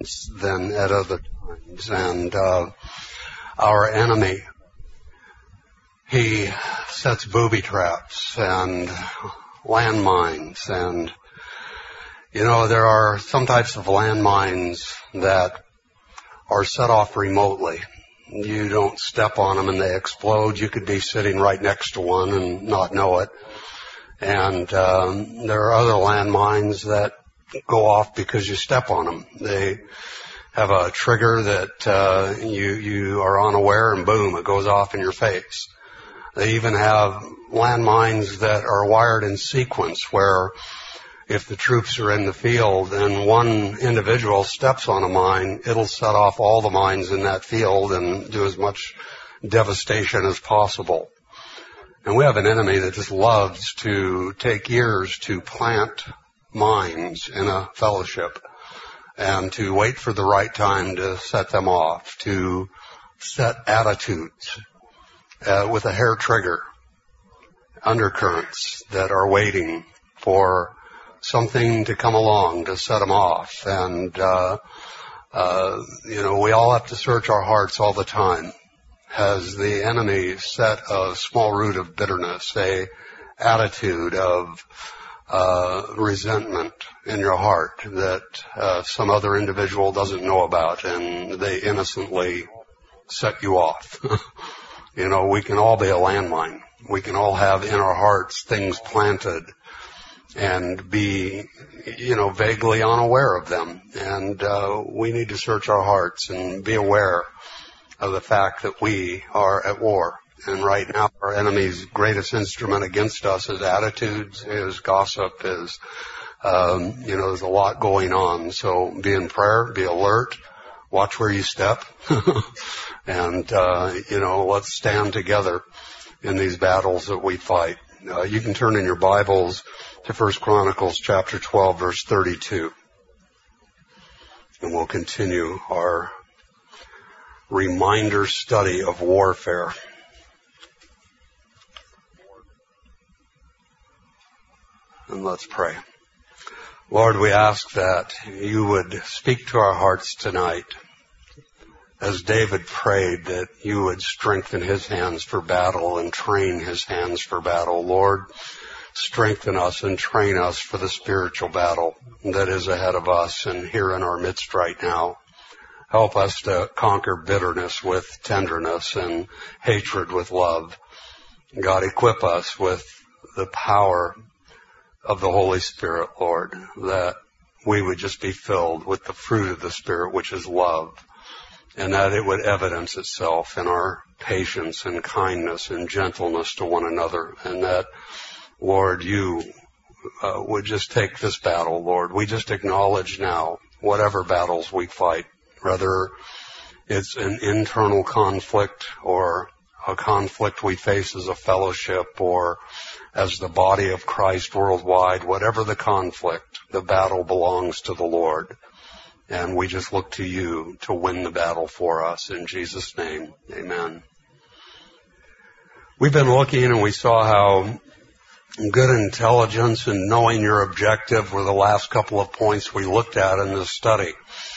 than at other times. And our enemy, he sets booby traps and landmines. And, there are some types of landmines that are set off remotely. You don't step on them and they explode. You could be sitting right next to one and not know it. And there are other landmines that go off because you step on them. They have a trigger that you are unaware, and boom, it goes off in your face. They even have landmines that are wired in sequence where if the troops are in the field and one individual steps on a mine, it'll set off all the mines in that field and do as much devastation as possible. And we have an enemy that just loves to take years to plant mines in a fellowship and to wait for the right time to set them off, to set attitudes with a hair trigger, undercurrents that are waiting for something to come along to set them off. And, we all have to search our hearts all the time. Has the enemy set a small root of bitterness, a attitude of resentment in your heart that some other individual doesn't know about, and they innocently set you off? We can all be a landmine. We can all have in our hearts things planted and be, vaguely unaware of them. And we need to search our hearts and be aware of the fact that we are at war. And right now, our enemy's greatest instrument against us is attitudes, is gossip, is, there's a lot going on. So be in prayer, be alert, watch where you step, and, let's stand together in these battles that we fight. You can turn in your Bibles to 1 Chronicles chapter 12, verse 32. And we'll continue our reminder study of warfare. And let's pray. Lord, we ask that you would speak to our hearts tonight. As David prayed, that you would strengthen his hands for battle and train his hands for battle. Lord, strengthen us and train us for the spiritual battle that is ahead of us and here in our midst right now. Help us to conquer bitterness with tenderness and hatred with love. God, equip us with the power of the Holy Spirit, Lord, that we would just be filled with the fruit of the Spirit, which is love, and that it would evidence itself in our patience and kindness and gentleness to one another, and that, Lord, you would just take this battle, Lord. We just acknowledge now whatever battles we fight, whether it's an internal conflict or a conflict we face as a fellowship or as the body of Christ worldwide, whatever the conflict, the battle belongs to the Lord. And we just look to you to win the battle for us. In Jesus' name, amen. We've been looking and we saw how good intelligence and knowing your objective were the last couple of points we looked at in this study.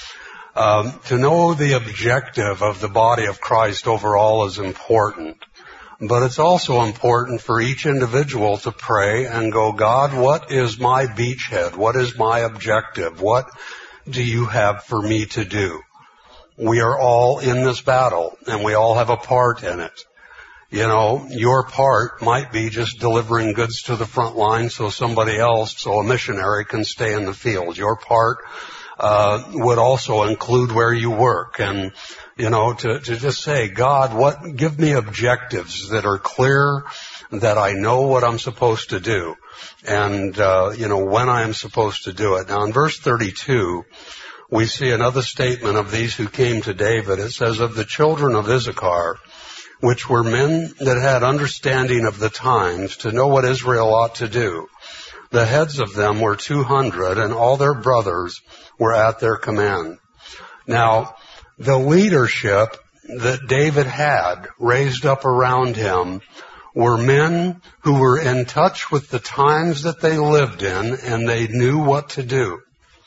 To know the objective of the body of Christ overall is important, but it's also important for each individual to pray and go, God, what is my beachhead? What is my objective? What do you have for me to do? We are all in this battle, and we all have a part in it. Your part might be just delivering goods to the front line so somebody else, so a missionary can stay in the field. Your part would also include where you work, and to just say, God, give me objectives that are clear, that I know what I'm supposed to do, and when I am supposed to do it. Now in verse 32 we see another statement of these who came to David. It says, of the children of Issachar, which were men that had understanding of the times to know what Israel ought to do, the heads of them were 200, and all their brothers were at their command. Now, the leadership that David had raised up around him were men who were in touch with the times that they lived in, and they knew what to do.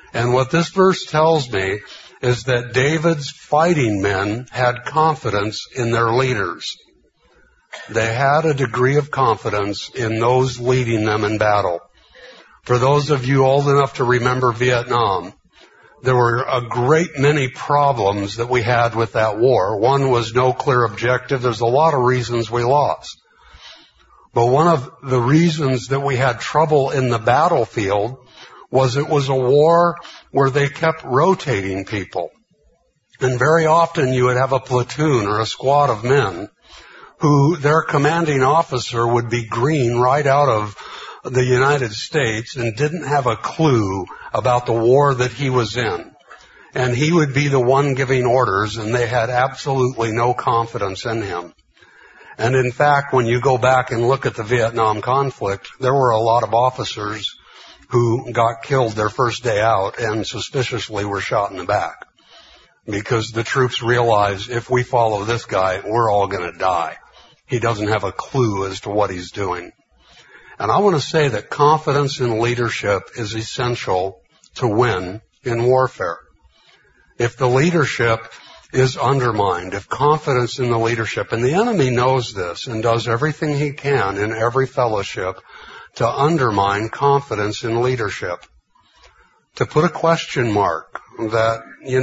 And what this verse tells me is that David's fighting men had confidence in their leaders. They had a degree of confidence in those leading them in battle. For those of you old enough to remember Vietnam, there were a great many problems that we had with that war. One was no clear objective. There's a lot of reasons we lost. But one of the reasons that we had trouble in the battlefield was it was a war where they kept rotating people. And very often you would have a platoon or a squad of men who their commanding officer would be green right out of the United States and didn't have a clue about the war that he was in. And he would be the one giving orders, and they had absolutely no confidence in him. And in fact, when you go back and look at the Vietnam conflict, there were a lot of officers who got killed their first day out and suspiciously were shot in the back. Because the troops realized if we follow this guy, we're all going to die. He doesn't have a clue as to what he's doing. And I want to say that confidence in leadership is essential to win in warfare. If the leadership is undermined, if confidence in the leadership, and the enemy knows this and does everything he can in every fellowship to undermine confidence in leadership, to put a question mark that,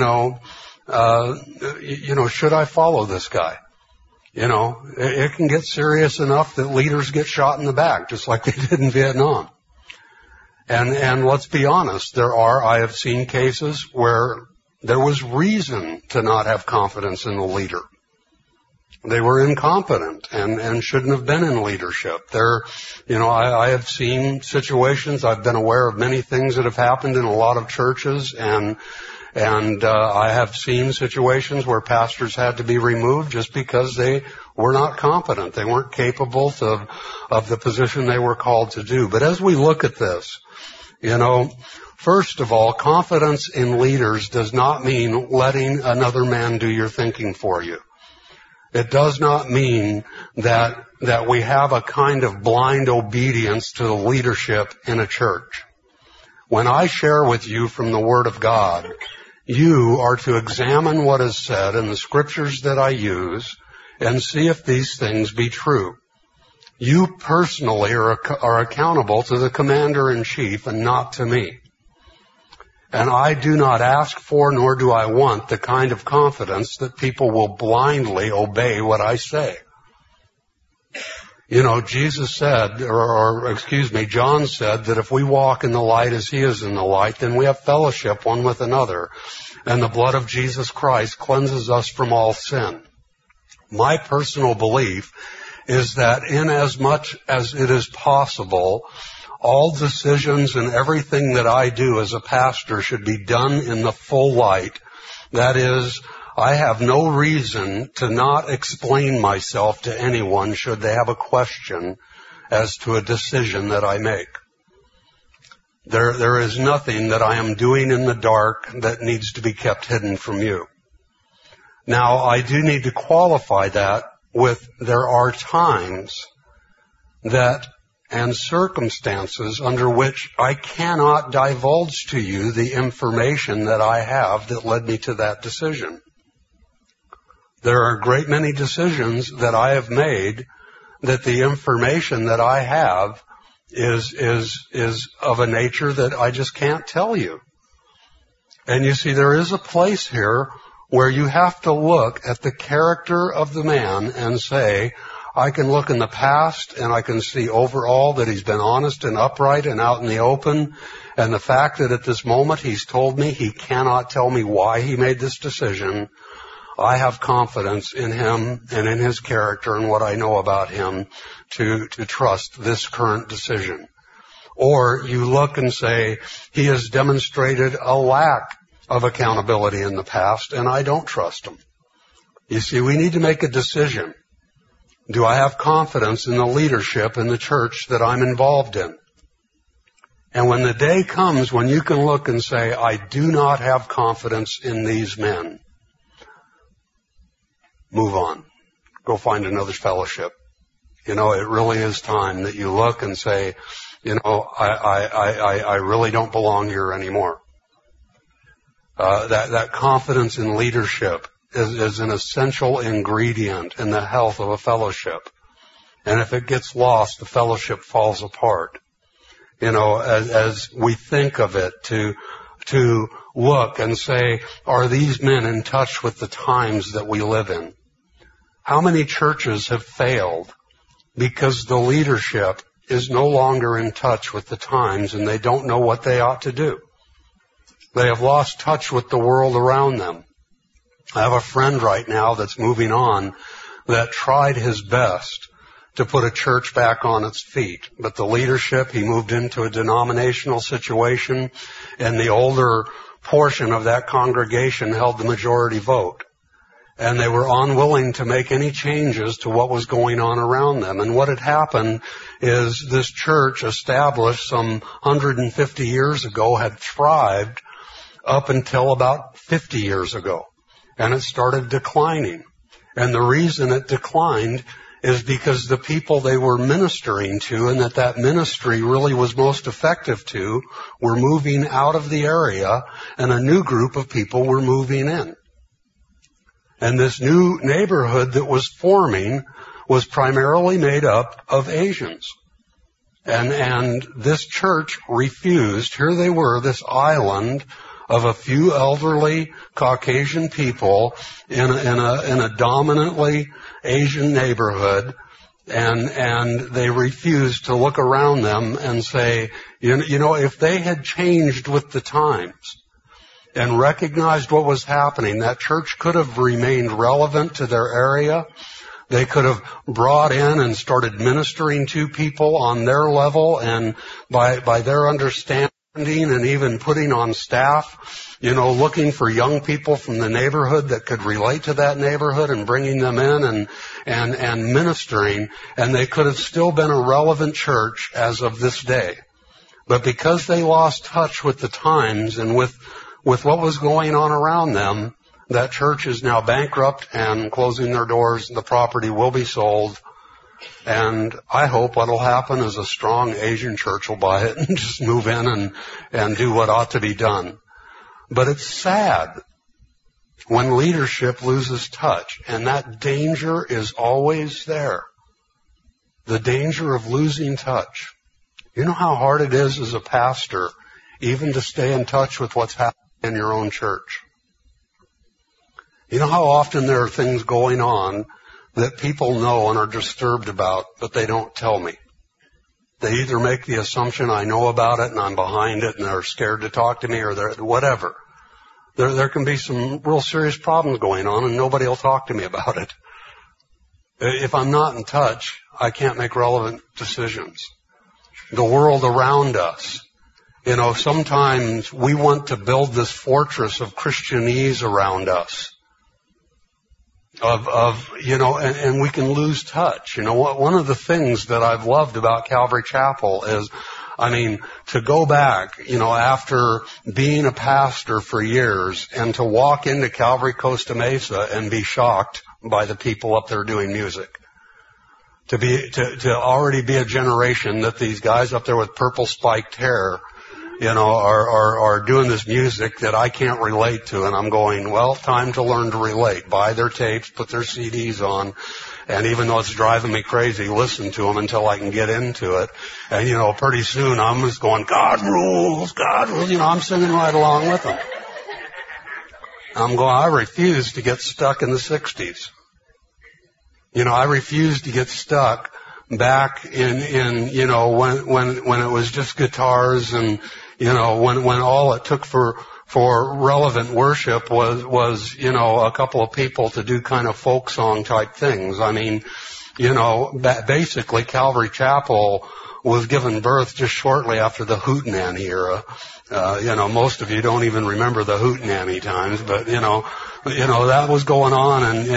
should I follow this guy? It can get serious enough that leaders get shot in the back, just like they did in Vietnam. And let's be honest, I have seen cases where there was reason to not have confidence in the leader. They were incompetent and shouldn't have been in leadership. I have seen situations, I've been aware of many things that have happened in a lot of churches, and I have seen situations where pastors had to be removed just because they were not competent. They weren't capable of the position they were called to do. But as we look at this, first of all, confidence in leaders does not mean letting another man do your thinking for you. It does not mean that we have a kind of blind obedience to the leadership in a church. When I share with you from the Word of God, you are to examine what is said in the scriptures that I use and see if these things be true. You personally are accountable to the commander-in-chief and not to me. And I do not ask for nor do I want the kind of confidence that people will blindly obey what I say. Jesus said, John said that if we walk in the light as he is in the light, then we have fellowship one with another. And the blood of Jesus Christ cleanses us from all sin. My personal belief is that in as much as it is possible, all decisions and everything that I do as a pastor should be done in the full light. That is, I have no reason to not explain myself to anyone should they have a question as to a decision that I make. There is nothing that I am doing in the dark that needs to be kept hidden from you. Now, I do need to qualify that with there are times and circumstances under which I cannot divulge to you the information that I have that led me to that decision. There are a great many decisions that I have made that the information that I have is of a nature that I just can't tell you. And you see, there is a place here where you have to look at the character of the man and say, I can look in the past and I can see overall that he's been honest and upright and out in the open. And the fact that at this moment he's told me he cannot tell me why he made this decision, I have confidence in him and in his character and what I know about him to trust this current decision. Or you look and say, he has demonstrated a lack of accountability in the past and I don't trust him. You see, we need to make a decision. Do I have confidence in the leadership in the church that I'm involved in? And when the day comes when you can look and say, I do not have confidence in these men, move on. Go find another fellowship. It really is time that you look and say, I really don't belong here anymore. That confidence in leadership is an essential ingredient in the health of a fellowship. And if it gets lost, the fellowship falls apart. As we think of it, to look and say, are these men in touch with the times that we live in? How many churches have failed because the leadership is no longer in touch with the times and they don't know what they ought to do? They have lost touch with the world around them. I have a friend right now that's moving on that tried his best to put a church back on its feet. But the leadership, he moved into a denominational situation, and the older portion of that congregation held the majority vote. And they were unwilling to make any changes to what was going on around them. And what had happened is this church, established some 150 years ago, had thrived up until about 50 years ago. And it started declining. And the reason it declined is because the people they were ministering to and that ministry really was most effective to were moving out of the area, and a new group of people were moving in. And this new neighborhood that was forming was primarily made up of Asians. And this church refused. Here they were, this island of a few elderly Caucasian people in a dominantly Asian neighborhood, and they refused to look around them and say, if they had changed with the times and recognized what was happening, that church could have remained relevant to their area. They could have brought in and started ministering to people on their level and by their understanding, and even putting on staff, looking for young people from the neighborhood that could relate to that neighborhood and bringing them in and ministering, and they could have still been a relevant church as of this day. But because they lost touch with the times and with what was going on around them, that church is now bankrupt and closing their doors. The property will be sold. And I hope what'll happen is a strong Asian church will buy it and just move in and do what ought to be done. But it's sad when leadership loses touch, and that danger is always there. The danger of losing touch. You know how hard it is as a pastor even to stay in touch with what's happening in your own church. You know how often there are things going on that people know and are disturbed about, but they don't tell me. They either make the assumption I know about it and I'm behind it and they're scared to talk to me, or they're whatever. There can be some real serious problems going on and nobody will talk to me about it. If I'm not in touch, I can't make relevant decisions. The world around us. Sometimes we want to build this fortress of Christianese around us. And we can lose touch. One of the things that I've loved about Calvary Chapel is, to go back, after being a pastor for years and to walk into Calvary Costa Mesa and be shocked by the people up there doing music. To already be a generation that these guys up there with purple spiked hair, are doing this music that I can't relate to, and I'm going, well, time to learn to relate. Buy their tapes, put their CDs on, and even though it's driving me crazy, listen to them until I can get into it. And, pretty soon I'm just going, God rules, God rules. I'm singing right along with them. I refuse to get stuck in the 60s. I refuse to get stuck back in when it was just guitars and, when all it took for relevant worship was a couple of people to do kind of folk song type things. Basically Calvary Chapel was given birth just shortly after the Hootenanny era. Most of you don't even remember the Hootenanny times, but, that was going on, and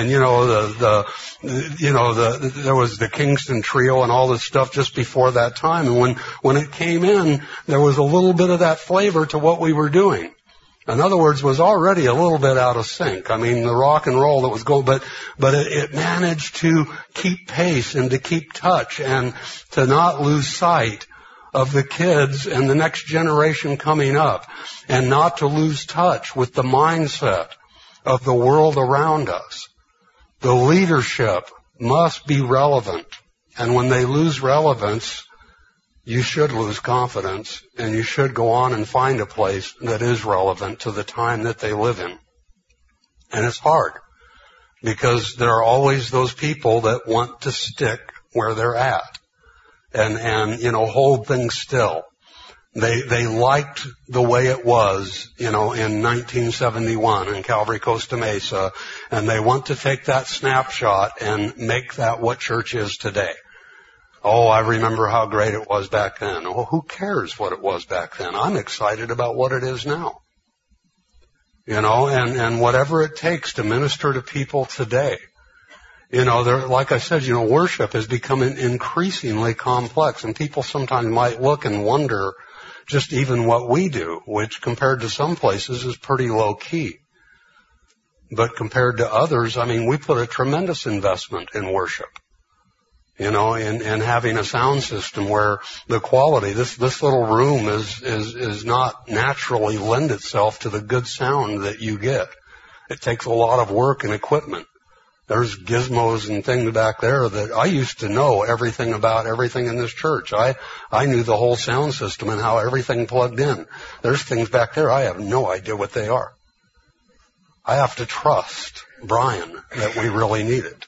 there was the Kingston Trio and all this stuff just before that time. And when it came in, there was a little bit of that flavor to what we were doing. In other words, was already a little bit out of sync. The rock and roll that was going, but it managed to keep pace and to keep touch and to not lose sight of the kids and the next generation coming up, and not to lose touch with the mindset of the world around us. The leadership must be relevant, and when they lose relevance, you should lose confidence, and you should go on and find a place that is relevant to the time that they live in. And it's hard, because there are always those people that want to stick where they're at and hold things still. They liked the way it was, in 1971 in Calvary Costa Mesa, and they want to take that snapshot and make that what church is today. Oh, I remember how great it was back then. Oh, who cares what it was back then? I'm excited about what it is now. And whatever it takes to minister to people today. Like I said, worship has become increasingly complex, and people sometimes might look and wonder just even what we do, which compared to some places is pretty low key. But compared to others, we put a tremendous investment in worship. In having a sound system where the quality, this little room is not naturally lend itself to the good sound that you get. It takes a lot of work and equipment. There's gizmos and things back there that I used to know everything about everything in this church. I knew the whole sound system and how everything plugged in. There's things back there I have no idea what they are. I have to trust Brian that we really need it.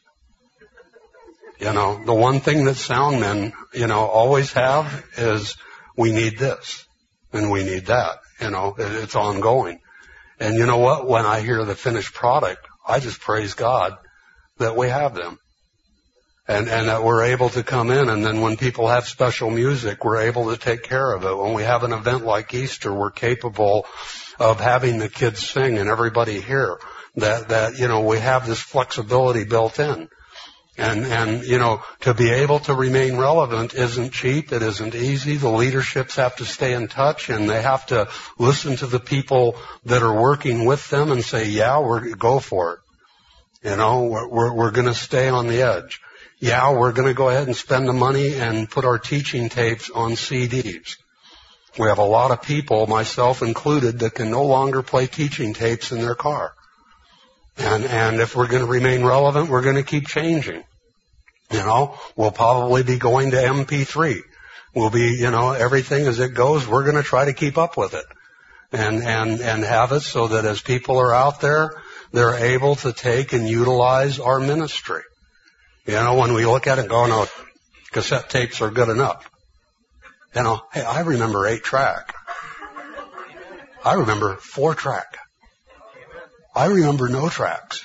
The one thing that sound men, always have is we need this and we need that. It's ongoing. And you know what? When I hear the finished product, I just praise God that we have them. And that we're able to come in, and then when people have special music, we're able to take care of it. When we have an event like Easter, we're capable of having the kids sing and everybody hear that we have this flexibility built in. And to be able to remain relevant isn't cheap. It isn't easy. The leaderships have to stay in touch, and they have to listen to the people that are working with them and say, yeah, go for it. We're going to stay on the edge. Yeah, we're going to go ahead and spend the money and put our teaching tapes on CDs. We have a lot of people, myself included, that can no longer play teaching tapes in their car. And if we're going to remain relevant, we're going to keep changing. We'll probably be going to MP3. We'll be, everything as it goes, we're going to try to keep up with it. And have it so that as people are out there, they're able to take and utilize our ministry. When we look at it and go, no, cassette tapes are good enough. Hey, I remember 8-track. I remember 4-track. I remember no tracks.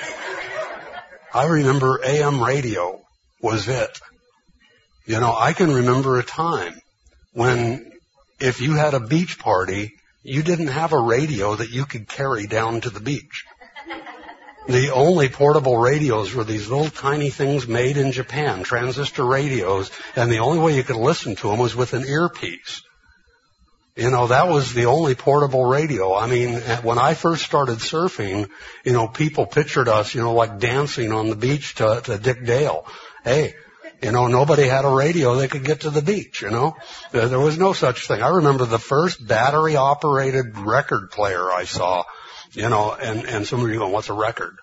I remember AM radio was it. I can remember a time when if you had a beach party, you didn't have a radio that you could carry down to the beach. The only portable radios were these little tiny things made in Japan, transistor radios, and the only way you could listen to them was with an earpiece. That was the only portable radio. When I first started surfing, people pictured us, like dancing on the beach to Dick Dale. Hey, nobody had a radio that could get to the beach, There was no such thing. I remember the first battery-operated record player I saw, and some of you going, what's a record?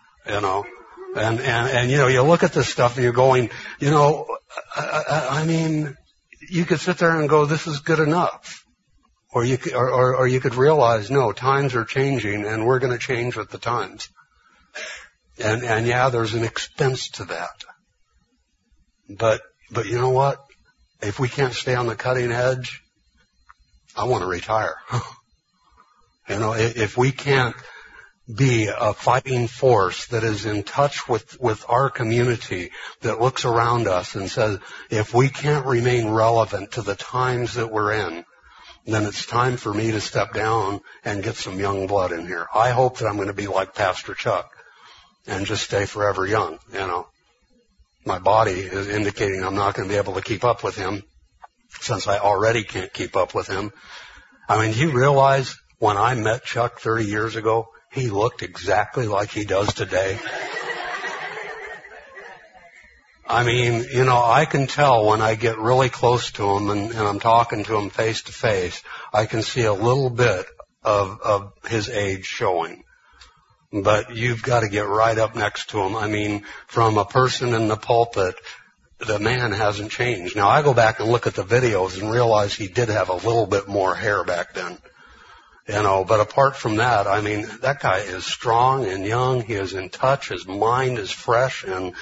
And you look at this stuff and you're going, you could sit there and go, this is good enough. Or you could realize, no, times are changing and we're going to change with the times. And yeah, there's an expense to that. But you know what? If we can't stay on the cutting edge, I want to retire. If we can't be a fighting force that is in touch with our community, that looks around us and says, if we can't remain relevant to the times that we're in, then it's time for me to step down and get some young blood in here. I hope that I'm going to be like Pastor Chuck and just stay forever young, My body is indicating I'm not going to be able to keep up with him since I already can't keep up with him. Do you realize when I met Chuck 30 years ago, he looked exactly like he does today? I mean, I can tell when I get really close to him and I'm talking to him face to face, I can see a little bit of his age showing. But you've got to get right up next to him. I mean, from a person in the pulpit, the man hasn't changed. Now, I go back and look at the videos and realize he did have a little bit more hair back then. But apart from that, I mean, that guy is strong and young. He is in touch. His mind is fresh. And,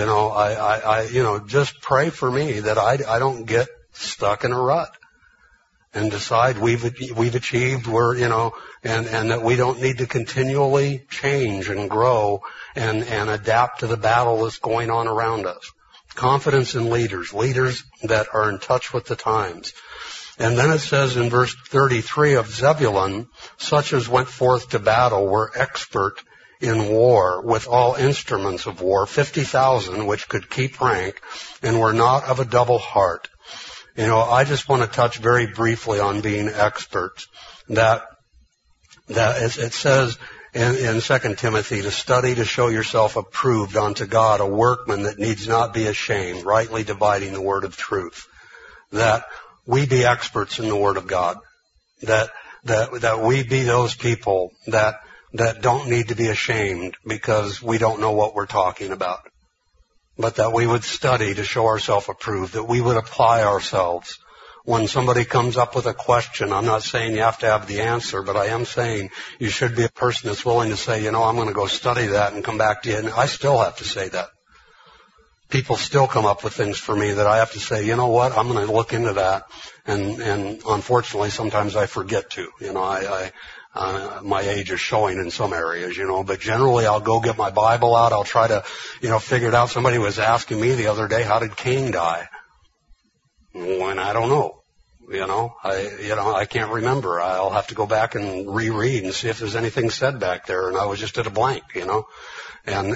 just pray for me that I don't get stuck in a rut and decide we've achieved, and that we don't need to continually change and grow and adapt to the battle that's going on around us. Confidence in leaders that are in touch with the times. And then it says in verse 33 of Zebulun, such as went forth to battle were expert in war with all instruments of war, 50,000 which could keep rank and were not of a double heart. I just want to touch very briefly on being experts. That it says in 2 Timothy to study to show yourself approved unto God, a workman that needs not be ashamed, rightly dividing the word of truth. That we be experts in the Word of God. That we be those people that don't need to be ashamed because we don't know what we're talking about. But that we would study to show ourselves approved, that we would apply ourselves. When somebody comes up with a question, I'm not saying you have to have the answer, but I am saying you should be a person that's willing to say, I'm going to go study that and come back to you. And I still have to say that. People still come up with things for me that I have to say, you know what, I'm going to look into that. And unfortunately, sometimes I forget to. My age is showing in some areas, but generally I'll go get my Bible out. I'll try to, figure it out. Somebody was asking me the other day, how did Cain die? And I don't know. I can't remember. I'll have to go back and reread and see if there's anything said back there. And I was just at a blank, and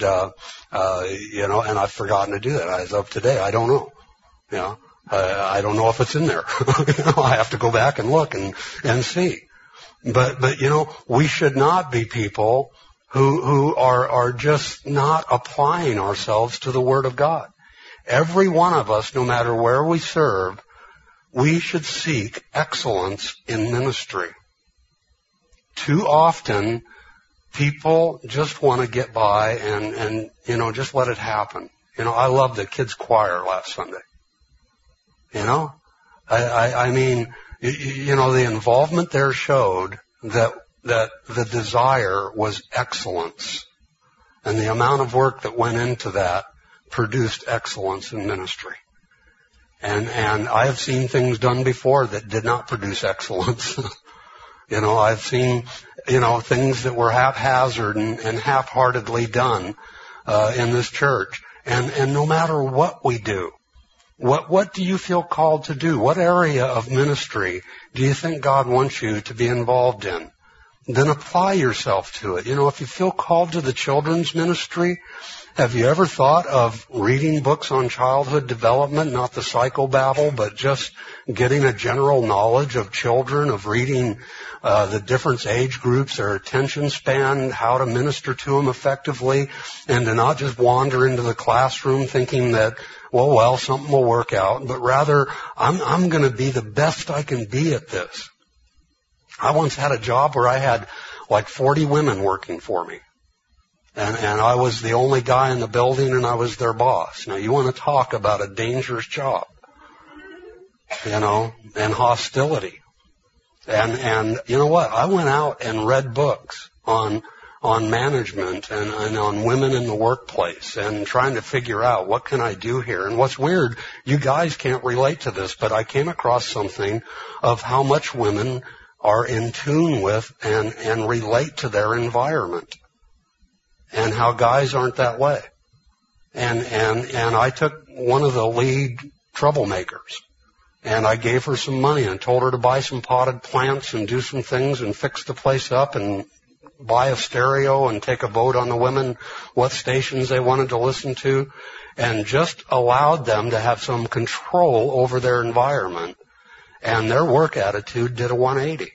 I've forgotten to do that. As of today, I don't know. I don't know if it's in there. I have to go back and look and see. But we should not be people who are just not applying ourselves to the Word of God. Every one of us, no matter where we serve, we should seek excellence in ministry. Too often, people just want to get by and just let it happen. I love the kids' choir last Sunday. I mean, the involvement there showed that the desire was excellence. And the amount of work that went into that produced excellence in ministry. And I have seen things done before that did not produce excellence. I've seen, things that were haphazard and half-heartedly done, in this church. And no matter what we do, what do you feel called to do? What area of ministry do you think God wants you to be involved in? Then apply yourself to it. If you feel called to the children's ministry, have you ever thought of reading books on childhood development, not the psychobabble, but just getting a general knowledge of children, of reading the different age groups, their attention span, how to minister to them effectively, and to not just wander into the classroom thinking that, well, something will work out, but rather, I'm going to be the best I can be at this. I once had a job where I had like 40 women working for me. And I was the only guy in the building and I was their boss. Now you want to talk about a dangerous job, and hostility. And you know what? I went out and read books on management and on women in the workplace and trying to figure out what can I do here. And what's weird, you guys can't relate to this, but I came across something of how much women are in tune with and relate to their environment. And how guys aren't that way. And I took one of the lead troublemakers and I gave her some money and told her to buy some potted plants and do some things and fix the place up and buy a stereo and take a vote on the women, what stations they wanted to listen to, and just allowed them to have some control over their environment. And their work attitude did a 180.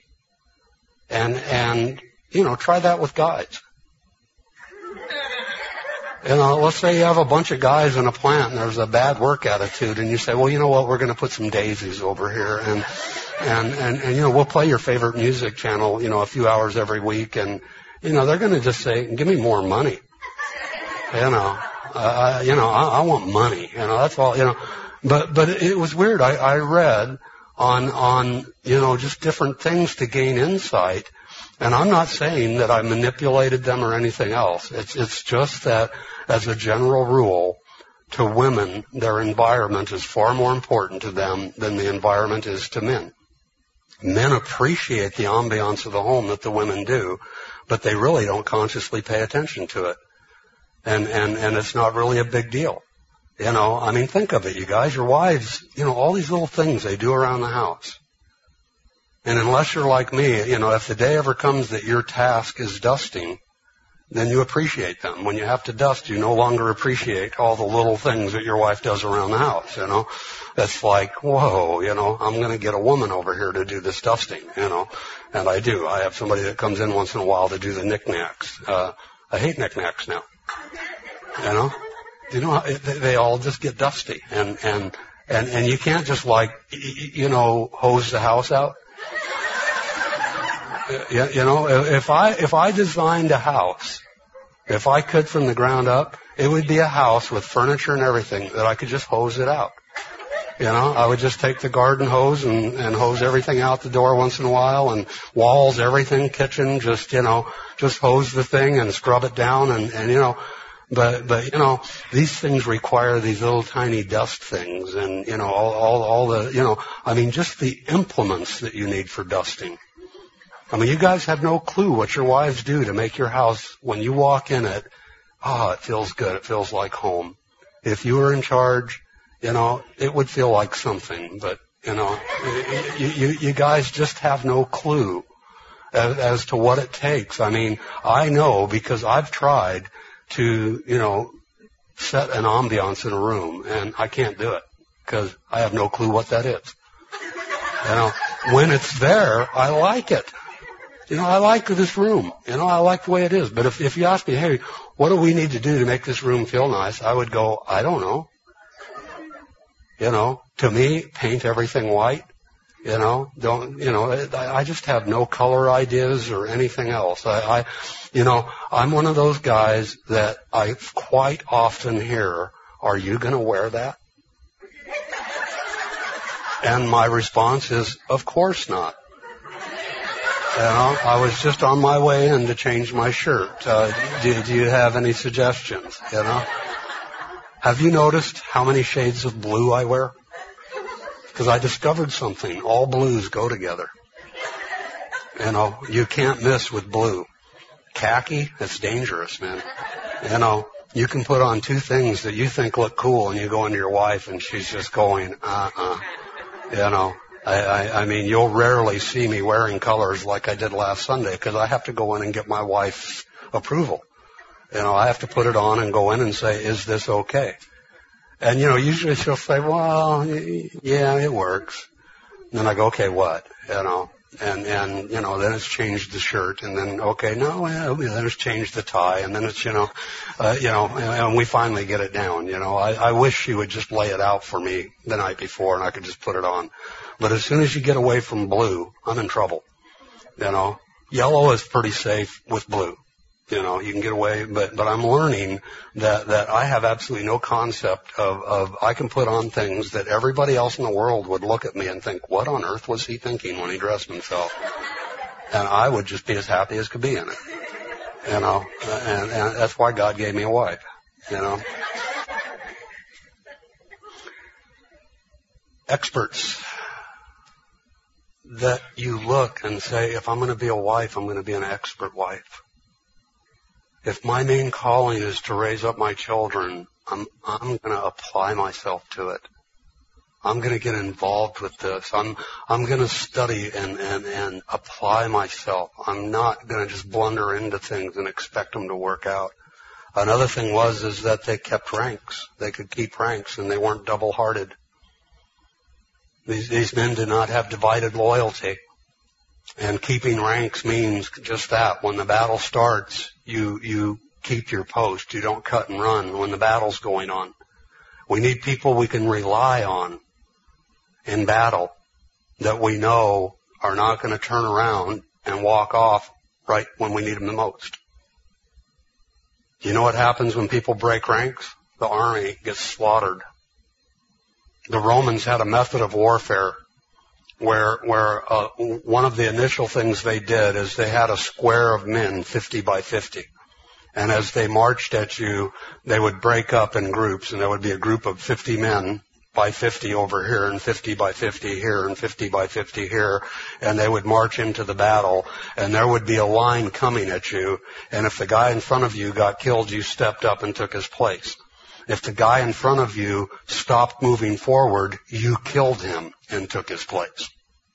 And try that with guys. Let's say you have a bunch of guys in a plant and there's a bad work attitude, and you say, well, you know what, we're going to put some daisies over here, and we'll play your favorite music channel, a few hours every week, and, they're going to just say, give me more money. I want money, that's all, but it was weird. I read on, just different things to gain insight. And I'm not saying that I manipulated them or anything else. It's just that as a general rule, to women, their environment is far more important to them than the environment is to men. Men appreciate the ambiance of the home that the women do, but they really don't consciously pay attention to it. And it's not really a big deal. Think of it, you guys. Your wives, all these little things they do around the house. And unless you're like me, if the day ever comes that your task is dusting, then you appreciate them. When you have to dust, you no longer appreciate all the little things that your wife does around the house, That's like, whoa, I'm going to get a woman over here to do this dusting, And I do. I have somebody that comes in once in a while to do the knickknacks. I hate knickknacks now. They all just get dusty. And you can't just hose the house out. If I designed a house, if I could from the ground up, it would be a house with furniture and everything that I could just hose it out. I would just take the garden hose and hose everything out the door once in a while, and walls, everything, kitchen, just hose the thing and scrub it down but these things require these little tiny dust things and, all the, just the implements that you need for dusting. You guys have no clue what your wives do to make your house, when you walk in it, it feels good. It feels like home. If you were in charge, it would feel like something, but, you guys just have no clue as to what it takes. I know because I've tried to, set an ambiance in a room, and I can't do it because I have no clue what that is. When it's there, I like it. I like this room. I like the way it is. But if you ask me, hey, what do we need to do to make this room feel nice? I would go, I don't know. To me, paint everything white. I just have no color ideas or anything else. I'm one of those guys that I quite often hear, are you going to wear that? And my response is, of course not. I was just on my way in to change my shirt. Do you have any suggestions? Have you noticed how many shades of blue I wear? Because I discovered something. All blues go together. You can't miss with blue. Khaki, it's dangerous, man. You can put on two things that you think look cool, and you go into your wife, and she's just going, you'll rarely see me wearing colors like I did last Sunday because I have to go in and get my wife's approval. I have to put it on and go in and say, is this okay? And, usually she'll say, well, yeah, it works. And then I go, okay, what? And then it's changed the shirt, and then, okay, no, then it's changed the tie, and then it's, and we finally get it down, I wish she would just lay it out for me the night before and I could just put it on. But as soon as you get away from blue, I'm in trouble. Yellow is pretty safe with blue. You can get away, but I'm learning that I have absolutely no concept of I can put on things that everybody else in the world would look at me and think, what on earth was he thinking when he dressed himself? And I would just be as happy as could be in it. And that's why God gave me a wife, Experts that you look and say, if I'm going to be a wife, I'm going to be an expert wife. If my main calling is to raise up my children, I'm going to apply myself to it. I'm going to get involved with this. I'm going to study and apply myself. I'm not going to just blunder into things and expect them to work out. Another thing is that they kept ranks. They could keep ranks, and they weren't double-hearted. These men did not have divided loyalty. And keeping ranks means just that. When the battle starts, you keep your post. You don't cut and run when the battle's going on. We need people we can rely on in battle that we know are not going to turn around and walk off right when we need them the most. You know what happens when people break ranks? The army gets slaughtered. The Romans had a method of warfare where one of the initial things they did is they had a square of men, 50 by 50. And as they marched at you, they would break up in groups, and there would be a group of 50 men by 50 over here, and 50 by 50 here, and 50 by 50 here, and they would march into the battle, and there would be a line coming at you, and if the guy in front of you got killed, you stepped up and took his place. If the guy in front of you stopped moving forward, you killed him and took his place.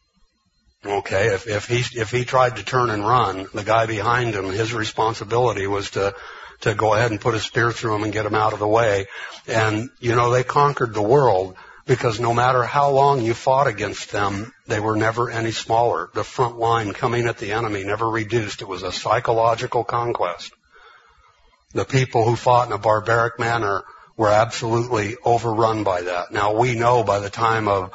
Okay, if he tried to turn and run, the guy behind him, his responsibility was to go ahead and put a spear through him and get him out of the way. And, you know, they conquered the world because no matter how long you fought against them, they were never any smaller. The front line coming at the enemy never reduced. It was a psychological conquest. The people who fought in a barbaric manner were absolutely overrun by that. Now, we know by the time of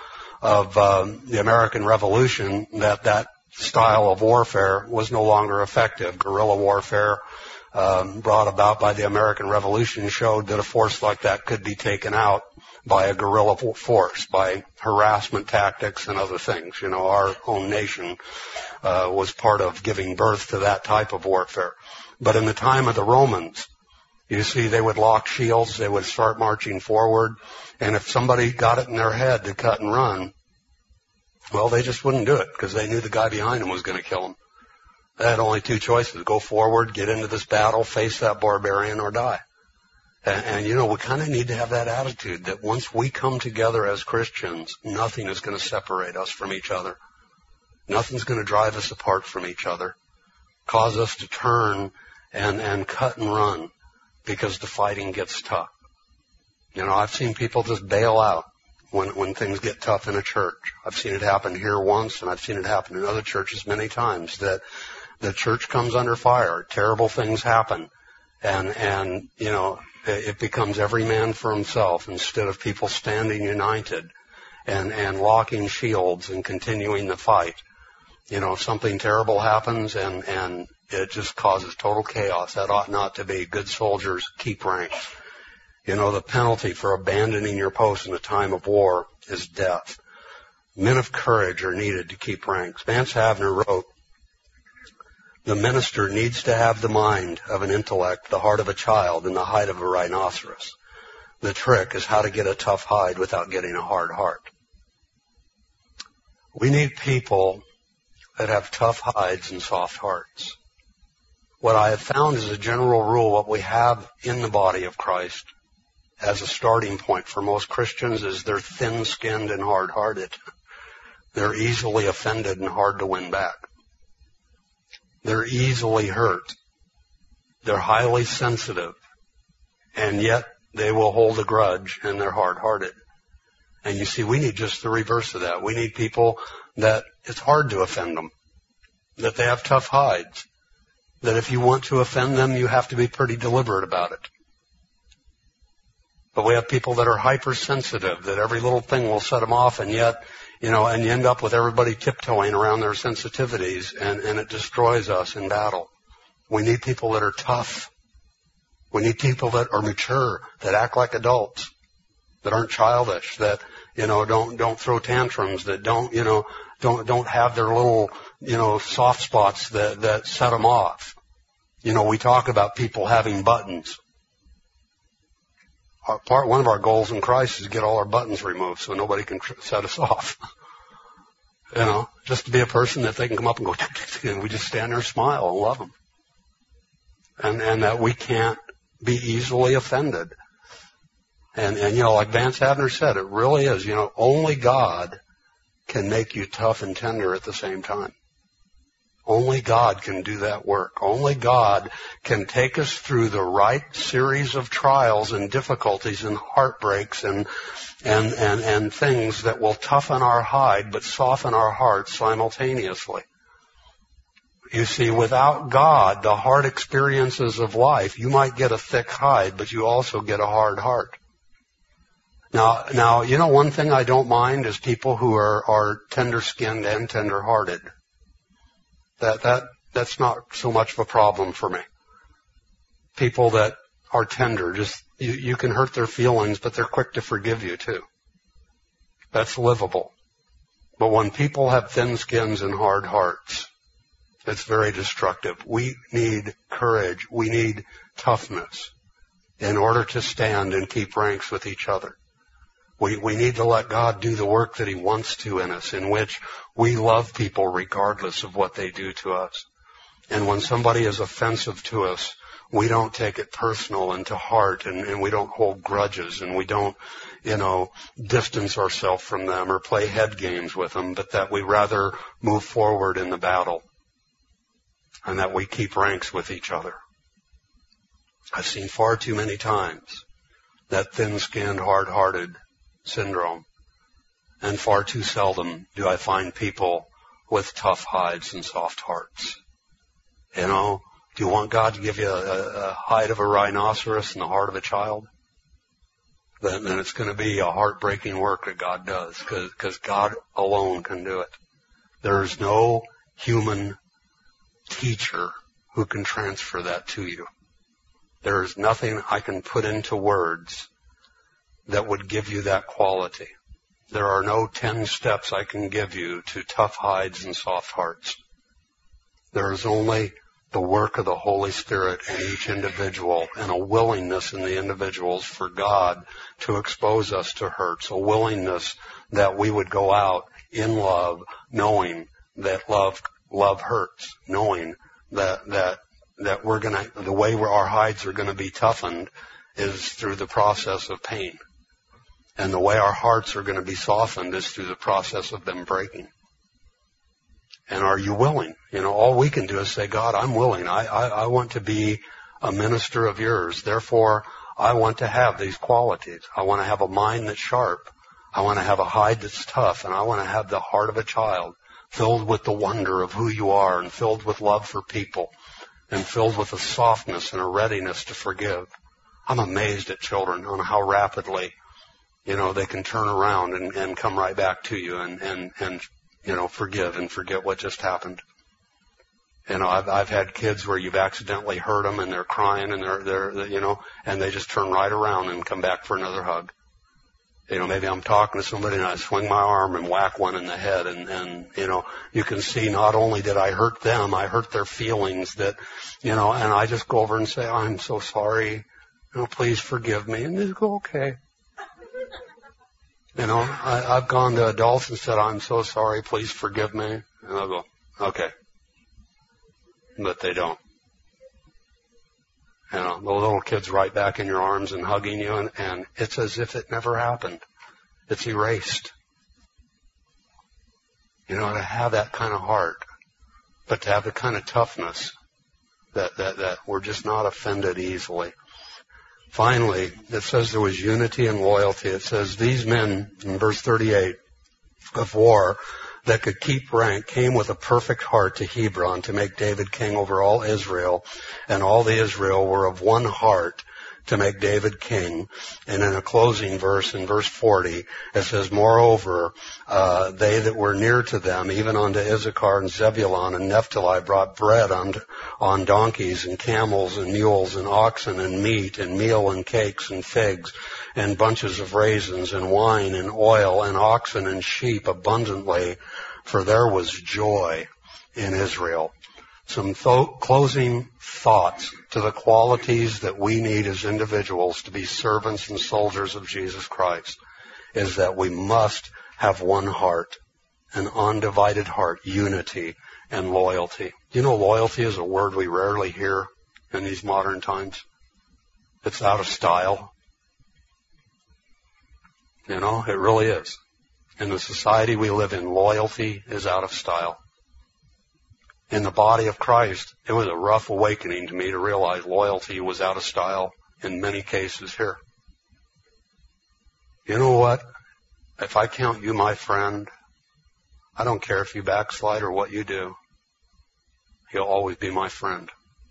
the American Revolution that style of warfare was no longer effective. Guerrilla warfare brought about by the American Revolution showed that a force like that could be taken out by a guerrilla force, by harassment tactics and other things. You know, our own nation was part of giving birth to that type of warfare. But in the time of the Romans, you see, they would lock shields, they would start marching forward, and if somebody got it in their head to cut and run, well, they just wouldn't do it because they knew the guy behind them was going to kill them. They had only two choices: go forward, get into this battle, face that barbarian, or die. And you know, we kind of need to have that attitude that once we come together as Christians, nothing is going to separate us from each other. Nothing's going to drive us apart from each other, cause us to turn and cut and run because the fighting gets tough. You know, I've seen people just bail out when things get tough in a church. I've seen it happen here once, and I've seen it happen in other churches many times, that the church comes under fire. Terrible things happen. And you know, it becomes every man for himself instead of people standing united and locking shields and continuing the fight. You know, if something terrible happens and it just causes total chaos, that ought not to be. Good soldiers keep ranks. You know, the penalty for abandoning your post in a time of war is death. Men of courage are needed to keep ranks. Vance Havner wrote, "The minister needs to have the mind of an intellect, the heart of a child, and the height of a rhinoceros. The trick is how to get a tough hide without getting a hard heart." We need people that have tough hides and soft hearts. What I have found as a general rule, what we have in the body of Christ as a starting point for most Christians is they're thin-skinned and hard-hearted. They're easily offended and hard to win back. They're easily hurt. They're highly sensitive. And yet they will hold a grudge and they're hard-hearted. And you see, we need just the reverse of that. We need people that it's hard to offend them, that they have tough hides, that if you want to offend them, you have to be pretty deliberate about it. But we have people that are hypersensitive, that every little thing will set them off, and yet, you know, and you end up with everybody tiptoeing around their sensitivities, and it destroys us in battle. We need people that are tough. We need people that are mature, that act like adults, that aren't childish, that, you know, don't throw tantrums, that don't have their little, you know, soft spots that set them off. You know, we talk about people having buttons. One of our goals in Christ is to get all our buttons removed so nobody can set us off. You know, just to be a person that they can come up and go, and we just stand there and smile and love them. And that we can't be easily offended. And you know, like Vance Havner said, it really is, you know, only God can make you tough and tender at the same time. Only God can do that work. Only God can take us through the right series of trials and difficulties and heartbreaks and things that will toughen our hide but soften our hearts simultaneously. You see, without God, the hard experiences of life, you might get a thick hide, but you also get a hard heart. Now, you know, one thing I don't mind is people who are tender-skinned and tender-hearted. That's not so much of a problem for me. People that are tender, just, you can hurt their feelings, but they're quick to forgive you too. That's livable. But when people have thin skins and hard hearts, it's very destructive. We need courage. We need toughness in order to stand and keep ranks with each other. We need to let God do the work that He wants to in us, in which we love people regardless of what they do to us. And when somebody is offensive to us, we don't take it personal and to heart, and we don't hold grudges, and we don't, distance ourselves from them or play head games with them, but that we rather move forward in the battle and that we keep ranks with each other. I've seen far too many times that thin-skinned, hard-hearted syndrome, and far too seldom do I find people with tough hides and soft hearts. Do you want God to give you a hide of a rhinoceros and the heart of a child? Then it's going to be a heartbreaking work that God does, because God alone can do it. There is no human teacher who can transfer that to you. There is nothing I can put into words that would give you that quality. There are no 10 steps I can give you to tough hides and soft hearts. There is only the work of the Holy Spirit in each individual, and a willingness in the individuals for God to expose us to hurts, a willingness that we would go out in love, knowing that love hurts, knowing that we're gonna, the way our hides are gonna be toughened is through the process of pain. And the way our hearts are going to be softened is through the process of them breaking. And are you willing? All we can do is say, God, I'm willing. I want to be a minister of yours. Therefore, I want to have these qualities. I want to have a mind that's sharp. I want to have a hide that's tough. And I want to have the heart of a child filled with the wonder of who you are, and filled with love for people, and filled with a softness and a readiness to forgive. I'm amazed at children on how rapidly they can turn around and come right back to you and forgive and forget what just happened. I've had kids where you've accidentally hurt them and they're crying and they're and they just turn right around and come back for another hug. Maybe I'm talking to somebody and I swing my arm and whack one in the head, and you can see not only did I hurt them, I hurt their feelings and I just go over and say, I'm so sorry, please forgive me, and they go, okay. I've gone to adults and said, I'm so sorry, please forgive me. And they'll go, okay. But they don't. The little kid's right back in your arms and hugging you, and it's as if it never happened. It's erased. To have that kind of heart, but to have the kind of toughness that we're just not offended easily. Finally, it says there was unity and loyalty. It says these men, in verse 38, of war that could keep rank came with a perfect heart to Hebron to make David king over all Israel, and all the Israel were of one heart to make David king. And in a closing verse, in verse 40, it says, moreover, they that were near to them, even unto Issachar and Zebulun and Naphtali, brought bread on donkeys and camels and mules and oxen and meat and meal and cakes and figs and bunches of raisins and wine and oil and oxen and sheep abundantly, for there was joy in Israel. Some closing thoughts to the qualities that we need as individuals to be servants and soldiers of Jesus Christ is that we must have one heart, an undivided heart, unity and loyalty. Loyalty is a word we rarely hear in these modern times. It's out of style. It really is. In the society we live in, loyalty is out of style. In the body of Christ, it was a rough awakening to me to realize loyalty was out of style in many cases here. You know what? If I count you my friend, I don't care if you backslide or what you do. He'll always be my friend.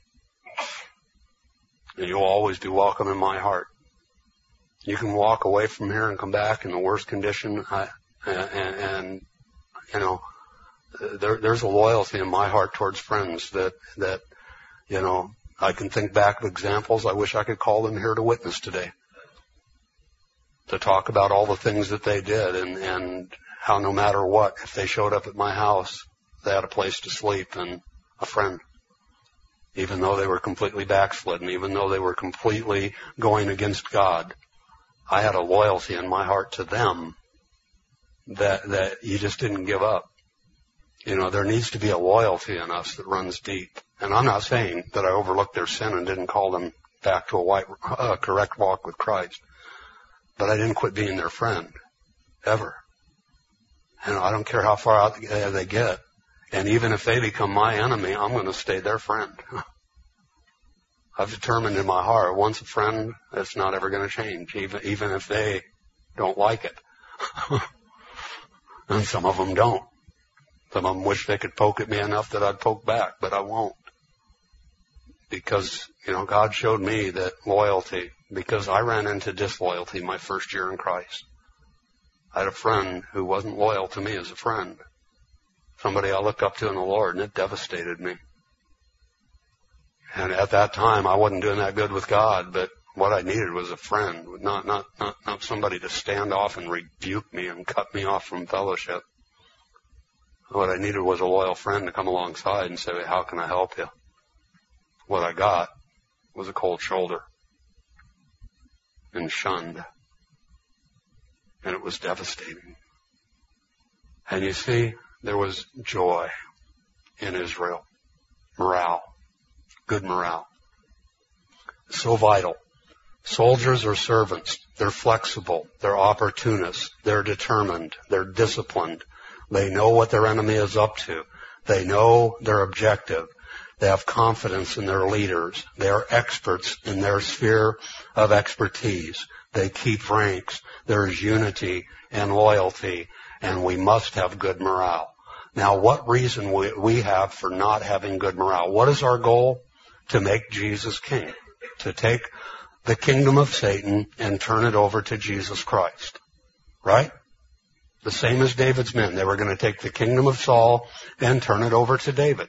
And you'll always be welcome in my heart. You can walk away from here and come back in the worst condition. And you know, there's a loyalty in my heart towards friends that, you know, I can think back of examples. I wish I could call them here to witness today, to talk about all the things that they did and how no matter what, if they showed up at my house, they had a place to sleep and a friend. Even though they were completely backslidden, even though they were completely going against God, I had a loyalty in my heart to them that you just didn't give up. You know, there needs to be a loyalty in us that runs deep. And I'm not saying that I overlooked their sin and didn't call them back to a correct walk with Christ. But I didn't quit being their friend. Ever. And I don't care how far out they get. And even if they become my enemy, I'm going to stay their friend. I've determined in my heart, once a friend, it's not ever going to change, even if they don't like it. And some of them don't. Some of them wish they could poke at me enough that I'd poke back, but I won't. Because, you know, God showed me that loyalty, because I ran into disloyalty my first year in Christ. I had a friend who wasn't loyal to me as a friend. Somebody I looked up to in the Lord, and it devastated me. And at that time, I wasn't doing that good with God, but what I needed was a friend, not somebody to stand off and rebuke me and cut me off from fellowship. What I needed was a loyal friend to come alongside and say, how can I help you? What I got was a cold shoulder and shunned. And it was devastating. And you see, there was joy in Israel. Morale. Good morale. So vital. Soldiers are servants. They're flexible. They're opportunists. They're determined. They're disciplined. They know what their enemy is up to. They know their objective. They have confidence in their leaders. They are experts in their sphere of expertise. They keep ranks. There is unity and loyalty, and we must have good morale. Now, what reason we have for not having good morale? What is our goal? To make Jesus king. To take the kingdom of Satan and turn it over to Jesus Christ. Right? The same as David's men. They were going to take the kingdom of Saul and turn it over to David.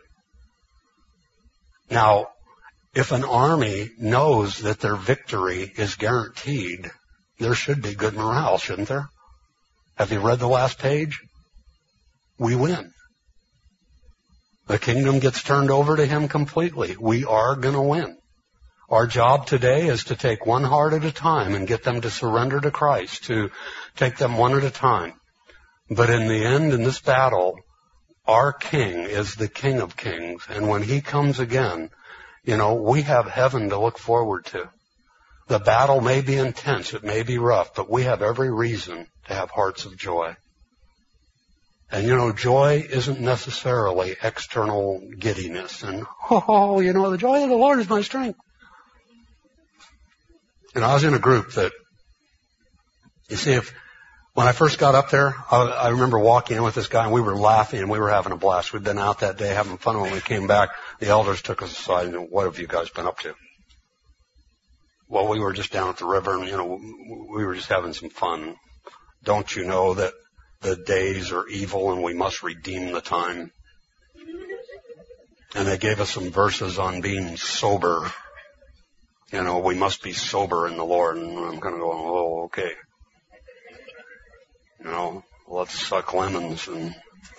Now, if an army knows that their victory is guaranteed, there should be good morale, shouldn't there? Have you read the last page? We win. The kingdom gets turned over to him completely. We are going to win. Our job today is to take one heart at a time and get them to surrender to Christ, to take them one at a time. But in the end, in this battle, our King is the King of Kings. And when he comes again, you know, we have heaven to look forward to. The battle may be intense, it may be rough, but we have every reason to have hearts of joy. And, you know, joy isn't necessarily external giddiness and, oh, you know, the joy of the Lord is my strength. And I was in a group that, you see, when I first got up there, I remember walking in with this guy and we were laughing and we were having a blast. We'd been out that day having fun. When we came back, the elders took us aside and, what have you guys been up to? Well, we were just down at the river and, you know, we were just having some fun. Don't you know that the days are evil and we must redeem the time? And they gave us some verses on being sober. You know, we must be sober in the Lord. And I'm kind of going, oh, okay. You know, let's suck lemons and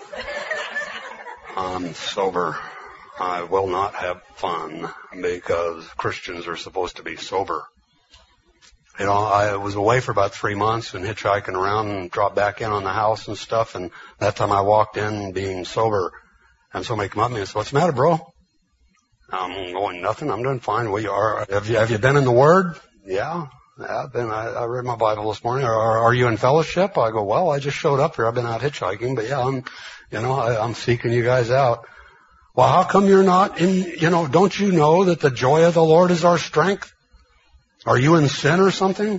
I'm sober. I will not have fun because Christians are supposed to be sober. You know, I was away for about 3 months and hitchhiking around and dropped back in on the house and stuff. And that time I walked in being sober and somebody came up to me and said, what's the matter, bro? I'm going, nothing. I'm doing fine. Well, you are. Have you been in the Word? Yeah. I've been. I read my Bible this morning. Are you in fellowship? I go, well, I just showed up here. I've been out hitchhiking, but yeah, I'm seeking you guys out. Well, how come you're not in, don't you know that the joy of the Lord is our strength? Are you in sin or something?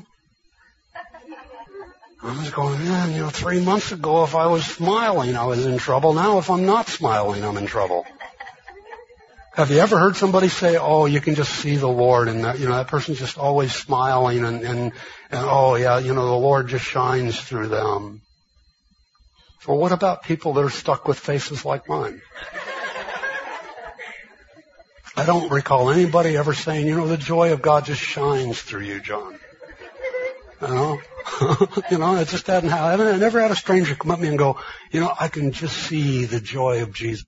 I was going, man, 3 months ago, if I was smiling, I was in trouble. Now, if I'm not smiling, I'm in trouble. Have you ever heard somebody say, oh, you can just see the Lord, and that, that person's just always smiling, and oh yeah, the Lord just shines through them. Well, what about people that are stuck with faces like mine? I don't recall anybody ever saying, the joy of God just shines through you, John. It just hadn't happened. I never had a stranger come up to me and go, I can just see the joy of Jesus.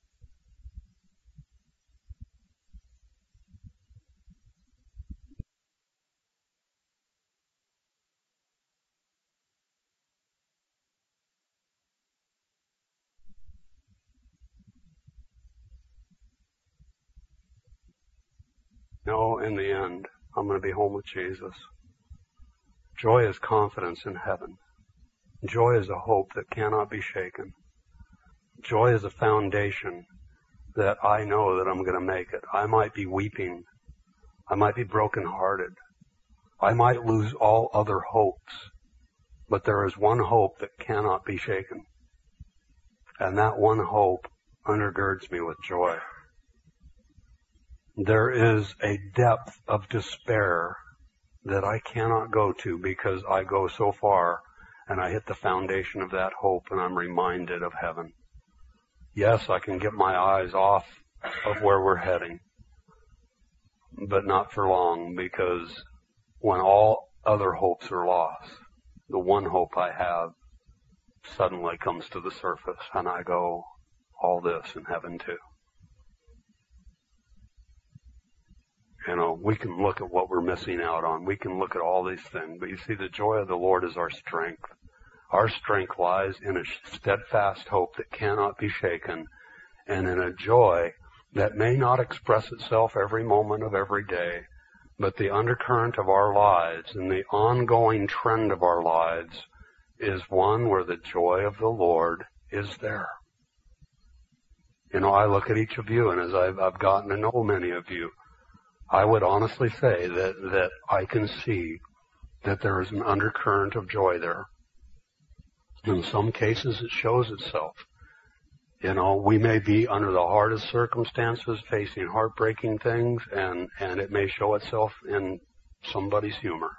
No, in the end, I'm going to be home with Jesus. Joy is confidence in heaven. Joy is a hope that cannot be shaken. Joy is a foundation that I know that I'm going to make it. I might be weeping. I might be brokenhearted. I might lose all other hopes. But there is one hope that cannot be shaken. And that one hope undergirds me with joy. There is a depth of despair that I cannot go to because I go so far and I hit the foundation of that hope and I'm reminded of heaven. Yes, I can get my eyes off of where we're heading, but not for long, because when all other hopes are lost, the one hope I have suddenly comes to the surface and I go, all this in heaven too. We can look at what we're missing out on. We can look at all these things. But you see, the joy of the Lord is our strength. Our strength lies in a steadfast hope that cannot be shaken, and in a joy that may not express itself every moment of every day, but the undercurrent of our lives and the ongoing trend of our lives is one where the joy of the Lord is there. I look at each of you, and as I've gotten to know many of you, I would honestly say that I can see that there is an undercurrent of joy there. In some cases, it shows itself. We may be under the hardest circumstances, facing heartbreaking things, and it may show itself in somebody's humor.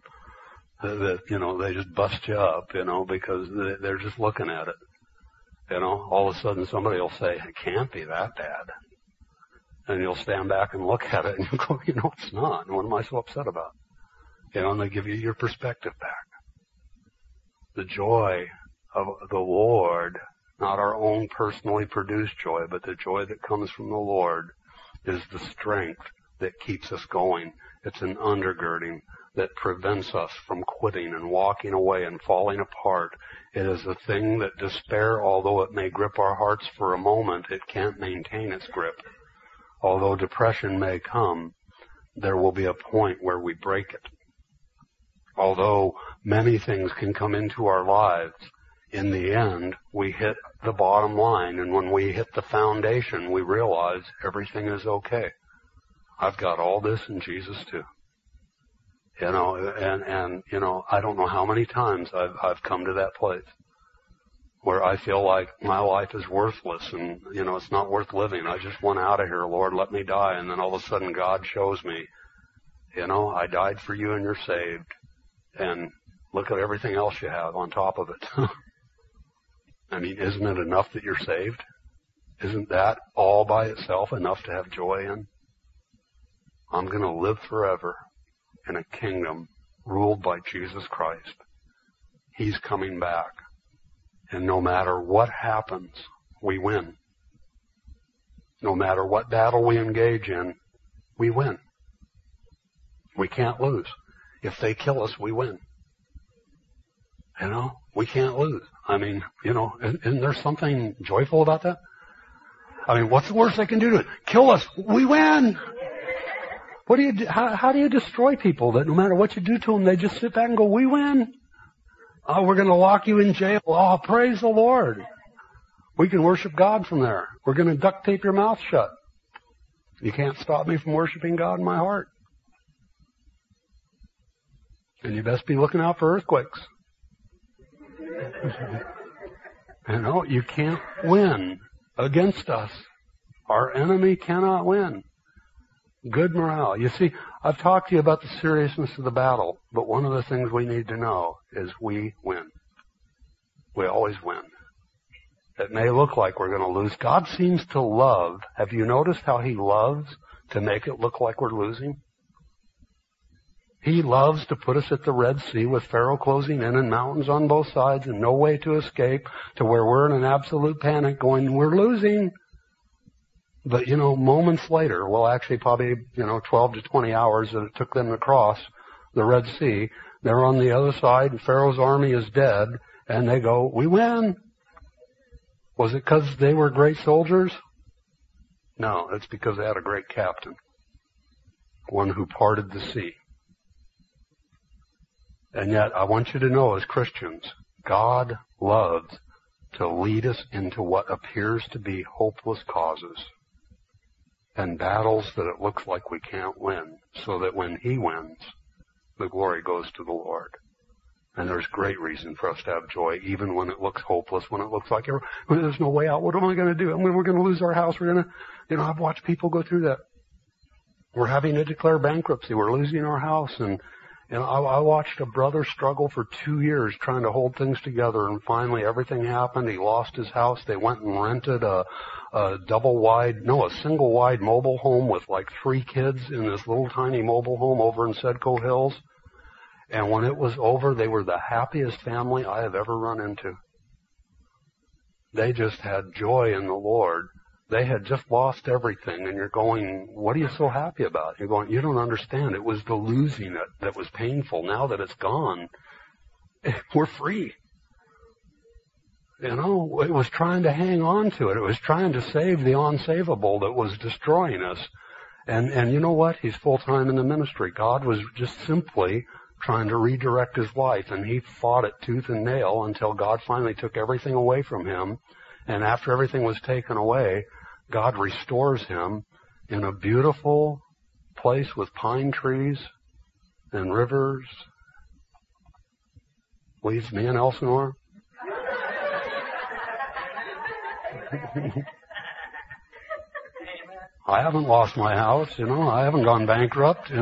They just bust you up, because they're just looking at it. All of a sudden somebody will say, it can't be that bad. And you'll stand back and look at it and you'll go, it's not. What am I so upset about? And they give you your perspective back. The joy of the Lord, not our own personally produced joy, but the joy that comes from the Lord, is the strength that keeps us going. It's an undergirding that prevents us from quitting and walking away and falling apart. It is a thing that despair, although it may grip our hearts for a moment, it can't maintain its grip. Although depression may come, there will be a point where we break it. Although many things can come into our lives, in the end, we hit the bottom line, and when we hit the foundation, we realize everything is okay. I've got all this in Jesus too. I don't know how many times I've come to that place where I feel like my life is worthless and, it's not worth living. I just want out of here, Lord, let me die. And then all of a sudden God shows me, I died for you and you're saved. And look at everything else you have on top of it. Isn't it enough that you're saved? Isn't that all by itself enough to have joy in? I'm going to live forever in a kingdom ruled by Jesus Christ. He's coming back. And no matter what happens, we win. No matter what battle we engage in, we win. We can't lose. If they kill us, we win. We can't lose. Isn't there something joyful about that? What's the worst they can do to it? Kill us. We win. What do you do? How do you destroy people that no matter what you do to them, they just sit back and go, we win? Oh, we're going to lock you in jail. Oh, praise the Lord. We can worship God from there. We're going to duct tape your mouth shut. You can't stop me from worshiping God in my heart. And you best be looking out for earthquakes. You can't win against us. Our enemy cannot win. Good morale. You see, I've talked to you about the seriousness of the battle, but one of the things we need to know is we win. We always win. It may look like we're going to lose. God seems to love. Have you noticed how He loves to make it look like we're losing? He loves to put us at the Red Sea with Pharaoh closing in and mountains on both sides and no way to escape, to where we're in an absolute panic going, we're losing. But, moments later, well, actually probably, 12 to 20 hours that it took them to cross the Red Sea, they're on the other side and Pharaoh's army is dead, and they go, we win. Was it because they were great soldiers? No, it's because they had a great captain. One who parted the sea. And yet, I want you to know as Christians, God loves to lead us into what appears to be hopeless causes and battles that it looks like we can't win, so that when He wins, the glory goes to the Lord. And there's great reason for us to have joy, even when it looks hopeless, when it looks like there's no way out. What am I going to do? We're going to lose our house. We're going to, I've watched people go through that. We're having to declare bankruptcy. We're losing our house. And I watched a brother struggle for 2 years trying to hold things together, and finally everything happened. He lost his house. They went and rented a single wide mobile home with like 3 kids in this little tiny mobile home over in Sedco Hills. And when it was over, they were the happiest family I have ever run into. They just had joy in the Lord. They had just lost everything, and you're going, what are you so happy about? You're going, you don't understand. It was the losing it that was painful. Now that it's gone, we're free. It was trying to hang on to it. It was trying to save the unsavable that was destroying us. And you know what? He's full-time in the ministry. God was just simply trying to redirect his life, and he fought it tooth and nail until God finally took everything away from him. And after everything was taken away, God restores him in a beautiful place with pine trees and rivers. Leaves me in Elsinore. I haven't lost my house, I haven't gone bankrupt,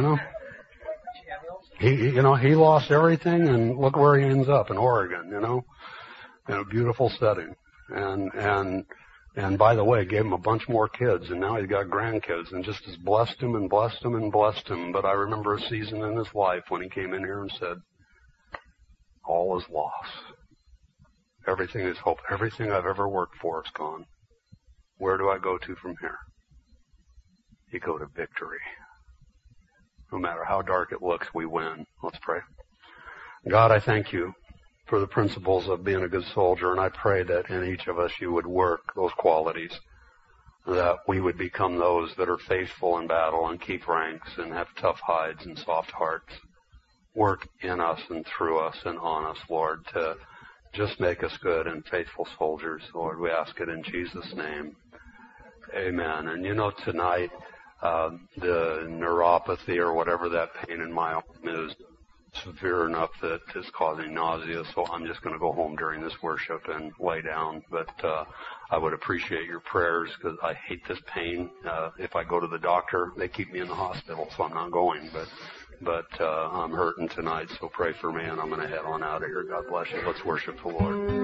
He lost everything, and look where he ends up, in Oregon, in a beautiful setting. And by the way, gave him a bunch more kids, and now he's got grandkids, and just has blessed him and blessed him and blessed him. But I remember a season in his life when he came in here and said, all is lost. Everything is hope. Everything I've ever worked for is gone. Where do I go to from here? You go to victory. No matter how dark it looks, we win. Let's pray. God, I thank you for the principles of being a good soldier, and I pray that in each of us you would work those qualities, that we would become those that are faithful in battle and keep ranks and have tough hides and soft hearts. Work in us and through us and on us, Lord, to just make us good and faithful soldiers. Lord, we ask it in Jesus' name. Amen. And tonight, the neuropathy or whatever that pain in my arm is severe enough that it's causing nausea, so I'm just going to go home during this worship and lay down. But I would appreciate your prayers, because I hate this pain. If I go to the doctor, they keep me in the hospital, so I'm not going. But I'm hurting tonight, so pray for me, and I'm going to head on out of here. God bless you. Let's worship the Lord.